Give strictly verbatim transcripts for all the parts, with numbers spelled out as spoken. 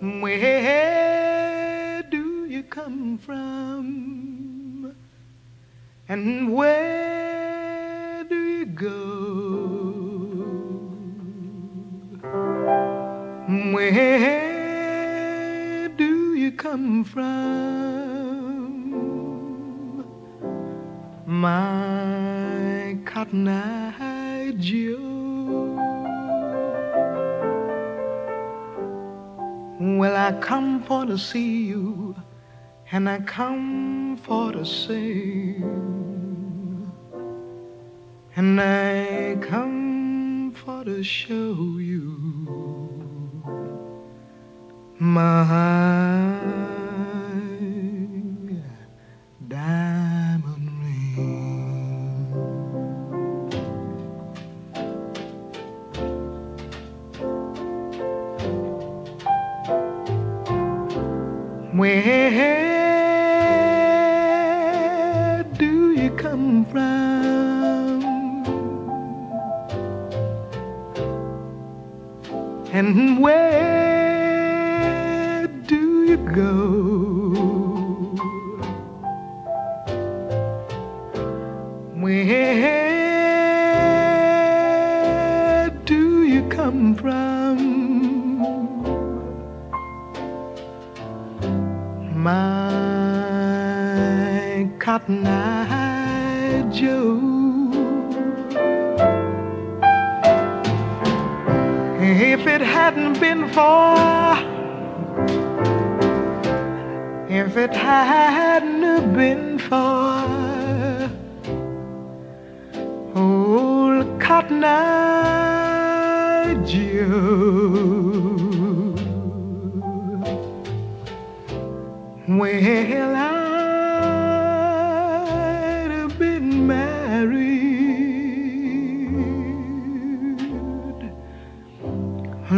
Where do you come from? And where do you go? Where do you come from? My cotton-eyed Joe. Well, I come for to see you, and I come for to sing, and I come for to show you my diamond ring. Where do you come from? And where do you go? Where do you come from? My cotton-eyed Joe. If it hadn't been for, if it hadn't been for old cotton-eyed Joe, well, I'd have been married a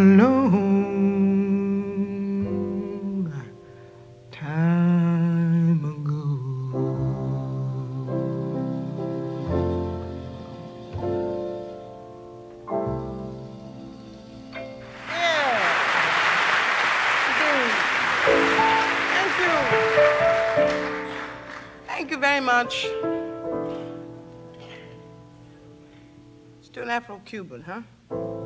long time ago. Thank you very much. Still Afro-Cuban, huh?